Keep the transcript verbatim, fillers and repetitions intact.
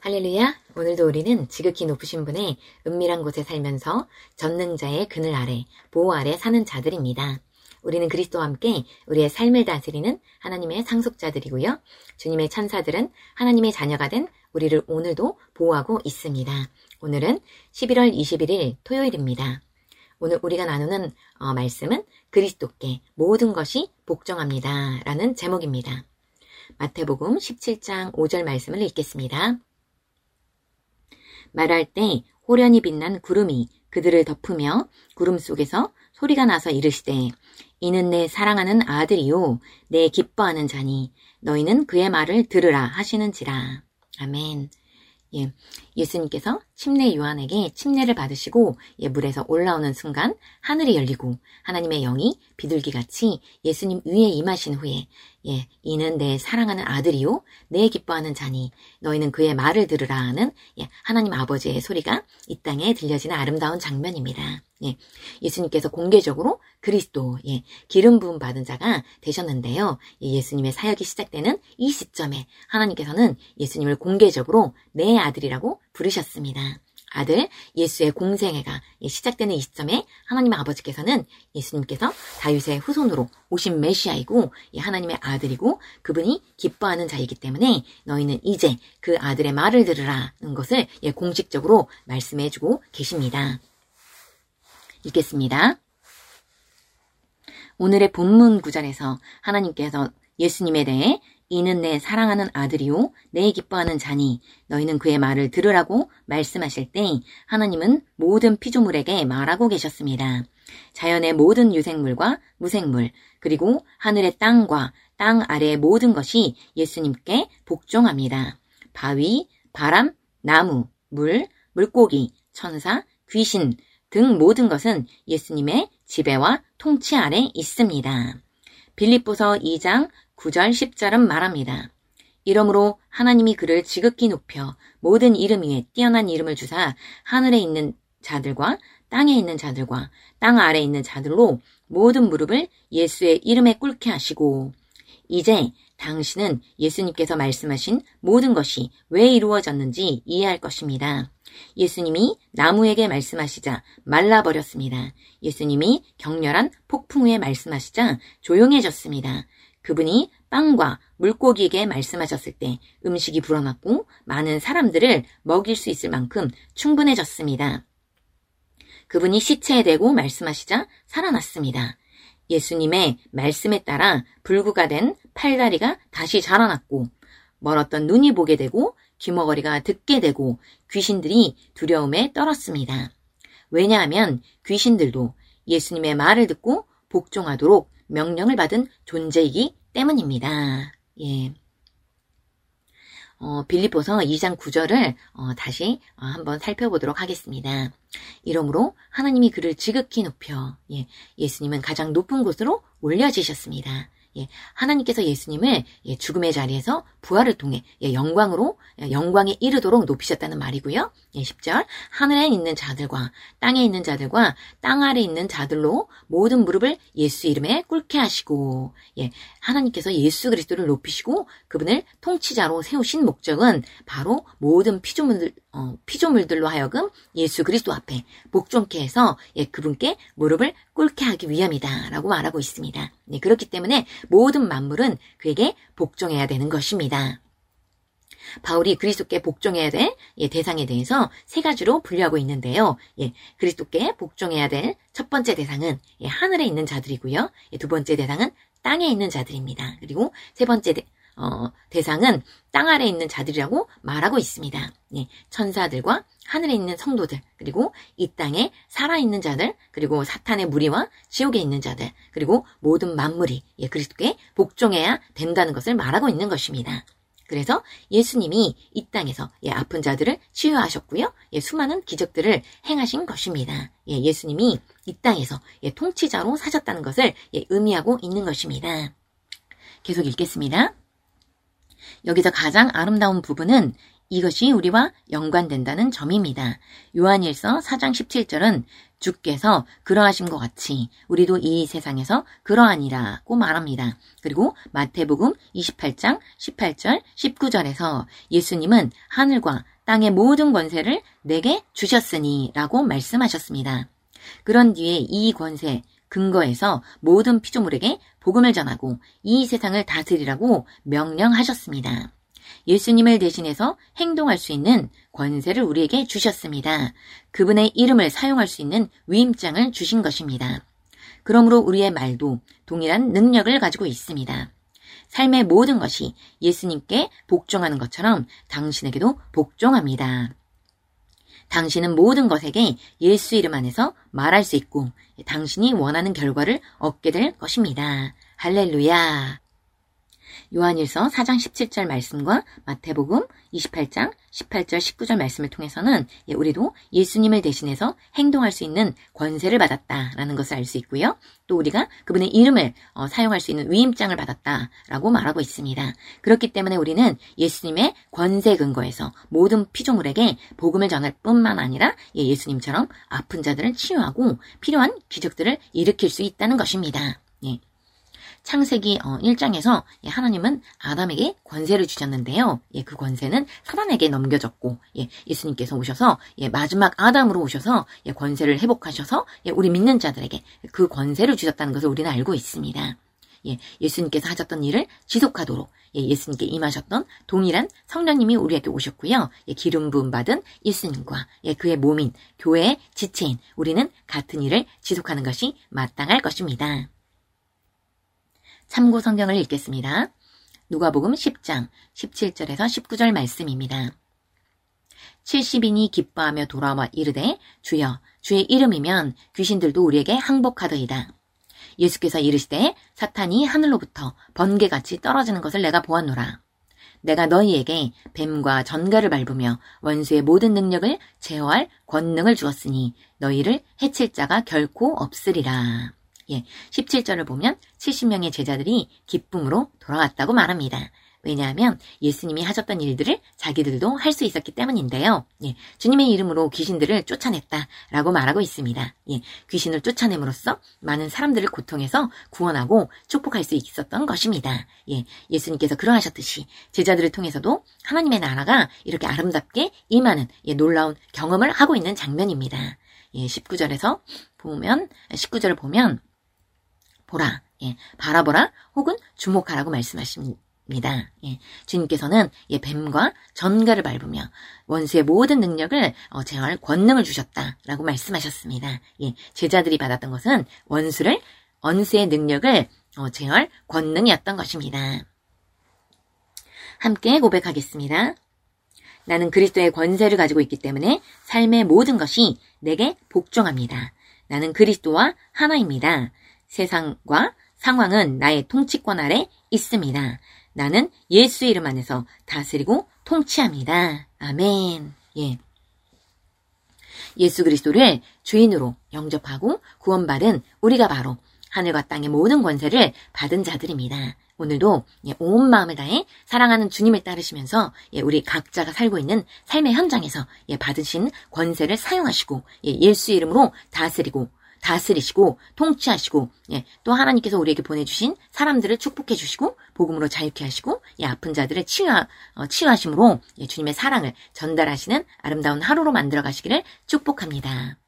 할렐루야! 오늘도 우리는 지극히 높으신 분의 은밀한 곳에 살면서 전능자의 그늘 아래, 보호 아래 사는 자들입니다. 우리는 그리스도와 함께 우리의 삶을 다스리는 하나님의 상속자들이고요. 주님의 천사들은 하나님의 자녀가 된 우리를 오늘도 보호하고 있습니다. 오늘은 십일월 이십일일 토요일입니다. 오늘 우리가 나누는 어, 말씀은 그리스도께 모든 것이 복종합니다 라는 제목입니다. 마태복음 십칠장 오절 말씀을 읽겠습니다. 말할 때 호련히 빛난 구름이 그들을 덮으며 구름 속에서 소리가 나서 이르시되 이는 내 사랑하는 아들이요 내 기뻐하는 자니 너희는 그의 말을 들으라 하시는지라. 아멘. 예, 예수님께서 침례 요한에게 침례를 받으시고 예, 물에서 올라오는 순간 하늘이 열리고 하나님의 영이 비둘기같이 예수님 위에 임하신 후에 예, 이는 내 사랑하는 아들이요 내 기뻐하는 자니 너희는 그의 말을 들으라 하는 예, 하나님 아버지의 소리가 이 땅에 들려지는 아름다운 장면입니다. 예, 예수님께서 공개적으로 그리스도 예, 기름 부음 받은 자가 되셨는데요. 예, 예수님의 사역이 시작되는 이 시점에 하나님께서는 예수님을 공개적으로 내 아들이라고 부르셨습니다. 아들 예수의 공생애가 시작되는 이 시점에 하나님 아버지께서는 예수님께서 다윗의 후손으로 오신 메시아이고 하나님의 아들이고 그분이 기뻐하는 자이기 때문에 너희는 이제 그 아들의 말을 들으라는 것을 공식적으로 말씀해주고 계십니다. 읽겠습니다. 오늘의 본문 구절에서 하나님께서 예수님에 대해 이는 내 사랑하는 아들이요 내 기뻐하는 자니 너희는 그의 말을 들으라고 말씀하실 때 하나님은 모든 피조물에게 말하고 계셨습니다. 자연의 모든 유생물과 무생물 그리고 하늘의 땅과 땅 아래의 모든 것이 예수님께 복종합니다. 바위, 바람, 나무, 물, 물고기, 천사, 귀신 등 모든 것은 예수님의 지배와 통치 아래 있습니다. 빌립보서 이장 구절 십절은 말합니다. 이러므로 하나님이 그를 지극히 높여 모든 이름 위에 뛰어난 이름을 주사 하늘에 있는 자들과 땅에 있는 자들과 땅 아래에 있는 자들로 모든 무릎을 예수의 이름에 꿇게 하시고 이제 당신은 예수님께서 말씀하신 모든 것이 왜 이루어졌는지 이해할 것입니다. 예수님이 나무에게 말씀하시자 말라버렸습니다. 예수님이 격렬한 폭풍 후에 말씀하시자 조용해졌습니다. 그분이 빵과 물고기에게 말씀하셨을 때 음식이 불어났고 많은 사람들을 먹일 수 있을 만큼 충분해졌습니다. 그분이 시체에 대고 말씀하시자 살아났습니다. 예수님의 말씀에 따라 불구가 된 팔다리가 다시 자라났고 멀었던 눈이 보게 되고 귀머거리가 듣게 되고 귀신들이 두려움에 떨었습니다. 왜냐하면 귀신들도 예수님의 말을 듣고 복종하도록 명령을 받은 존재이기 때문입니다. 예. 어, 빌립보서 이장 구절을 어, 다시 어, 한번 살펴보도록 하겠습니다. 이러므로 하나님이 그를 지극히 높여 예, 예수님은 가장 높은 곳으로 올려지셨습니다. 예, 하나님께서 예수님을 예, 죽음의 자리에서 부활을 통해 예, 영광으로 예, 영광에 이르도록 높이셨다는 말이고요. 예, 십절 하늘에 있는 자들과 땅에 있는 자들과 땅 아래에 있는 자들로 모든 무릎을 예수 이름에 꿇게 하시고 예, 하나님께서 예수 그리스도를 높이시고 그분을 통치자로 세우신 목적은 바로 모든 피조물들, 어, 피조물들로 하여금 예수 그리스도 앞에 복종케 해서 예, 그분께 무릎을 꿇게 하기 위함이다 라고 말하고 있습니다. 네, 그렇기 때문에 모든 만물은 그에게 복종해야 되는 것입니다. 바울이 그리스도께 복종해야 될 예, 대상에 대해서 세 가지로 분류하고 있는데요. 예, 그리스도께 복종해야 될 첫 번째 대상은 예, 하늘에 있는 자들이고요. 예, 두 번째 대상은 땅에 있는 자들입니다. 그리고 세 번째 대, 어, 대상은 땅 아래에 있는 자들이라고 말하고 있습니다. 예, 천사들과 하늘에 있는 성도들, 그리고 이 땅에 살아있는 자들, 그리고 사탄의 무리와 지옥에 있는 자들, 그리고 모든 만물이 예, 그리스도께 복종해야 된다는 것을 말하고 있는 것입니다. 그래서 예수님이 이 땅에서 예, 아픈 자들을 치유하셨고요. 예, 수많은 기적들을 행하신 것입니다. 예, 예수님이 이 땅에서 예, 통치자로 사셨다는 것을 예, 의미하고 있는 것입니다. 계속 읽겠습니다. 여기서 가장 아름다운 부분은 이것이 우리와 연관된다는 점입니다. 요한일서 사 장 십칠 절은 주께서 그러하신 것 같이 우리도 이 세상에서 그러하니라고 말합니다. 그리고 마태복음 이십팔 장 십팔 절 십구 절에서 예수님은 하늘과 땅의 모든 권세를 내게 주셨으니 라고 말씀하셨습니다. 그런 뒤에 이 권세 근거에서 모든 피조물에게 복음을 전하고 이 세상을 다스리라고 명령하셨습니다. 예수님을 대신해서 행동할 수 있는 권세를 우리에게 주셨습니다. 그분의 이름을 사용할 수 있는 위임장을 주신 것입니다. 그러므로 우리의 말도 동일한 능력을 가지고 있습니다. 삶의 모든 것이 예수님께 복종하는 것처럼 당신에게도 복종합니다. 당신은 모든 것에게 예수 이름 안에서 말할 수 있고 당신이 원하는 결과를 얻게 될 것입니다. 할렐루야! 요한일서 사 장 십칠 절 말씀과 마태복음 이십팔 장 십팔 절 십구 절 말씀을 통해서는 우리도 예수님을 대신해서 행동할 수 있는 권세를 받았다라는 것을 알 수 있고요. 또 우리가 그분의 이름을 어, 사용할 수 있는 위임장을 받았다라고 말하고 있습니다. 그렇기 때문에 우리는 예수님의 권세 근거에서 모든 피조물에게 복음을 전할 뿐만 아니라 예수님처럼 아픈 자들을 치유하고 필요한 기적들을 일으킬 수 있다는 것입니다. 예. 창세기 일 장에서 하나님은 아담에게 권세를 주셨는데요. 그 권세는 사단에게 넘겨졌고 예수님께서 오셔서 마지막 아담으로 오셔서 권세를 회복하셔서 우리 믿는 자들에게 그 권세를 주셨다는 것을 우리는 알고 있습니다. 예수님께서 하셨던 일을 지속하도록 예수님께 임하셨던 동일한 성령님이 우리에게 오셨고요. 기름 부음 받은 예수님과 그의 몸인 교회의 지체인 우리는 같은 일을 지속하는 것이 마땅할 것입니다. 참고 성경을 읽겠습니다. 누가복음 십 장 십칠 절에서 십구 절 말씀입니다. 칠십 인이 기뻐하며 돌아와 이르되 주여 주의 이름이면 귀신들도 우리에게 항복하더이다. 예수께서 이르시되 사탄이 하늘로부터 번개같이 떨어지는 것을 내가 보았노라. 내가 너희에게 뱀과 전갈을 밟으며 원수의 모든 능력을 제어할 권능을 주었으니 너희를 해칠 자가 결코 없으리라. 예, 십칠 절을 보면 칠십 명의 제자들이 기쁨으로 돌아왔다고 말합니다. 왜냐하면 예수님이 하셨던 일들을 자기들도 할 수 있었기 때문인데요. 예, 주님의 이름으로 귀신들을 쫓아냈다라고 말하고 있습니다. 예, 귀신을 쫓아냄으로써 많은 사람들을 고통에서 구원하고 축복할 수 있었던 것입니다. 예, 예수님께서 그러하셨듯이 제자들을 통해서도 하나님의 나라가 이렇게 아름답게 임하는 예, 놀라운 경험을 하고 있는 장면입니다. 예, 십구 절에서 보면 십구 절을 보면 보라, 예, 바라보라 혹은 주목하라고 말씀하십니다. 예, 주님께서는 예, 뱀과 전갈을 밟으며 원수의 모든 능력을 어, 제어할 권능을 주셨다라고 말씀하셨습니다. 예, 제자들이 받았던 것은 원수를 원수의 능력을 어, 제어할 권능이었던 것입니다. 함께 고백하겠습니다. 나는 그리스도의 권세를 가지고 있기 때문에 삶의 모든 것이 내게 복종합니다. 나는 그리스도와 하나입니다. 세상과 상황은 나의 통치권 아래 있습니다. 나는 예수 이름 안에서 다스리고 통치합니다. 아멘. 예. 예수 그리스도를 주인으로 영접하고 구원받은 우리가 바로 하늘과 땅의 모든 권세를 받은 자들입니다. 오늘도 온 마음을 다해 사랑하는 주님을 따르시면서 우리 각자가 살고 있는 삶의 현장에서 받으신 권세를 사용하시고 예수 이름으로 다스리고 다스리시고 통치하시고 예, 또 하나님께서 우리에게 보내주신 사람들을 축복해 주시고 복음으로 자유케 하시고 예, 아픈 자들을 치유하, 어, 치유하심으로 예, 주님의 사랑을 전달하시는 아름다운 하루로 만들어 가시기를 축복합니다.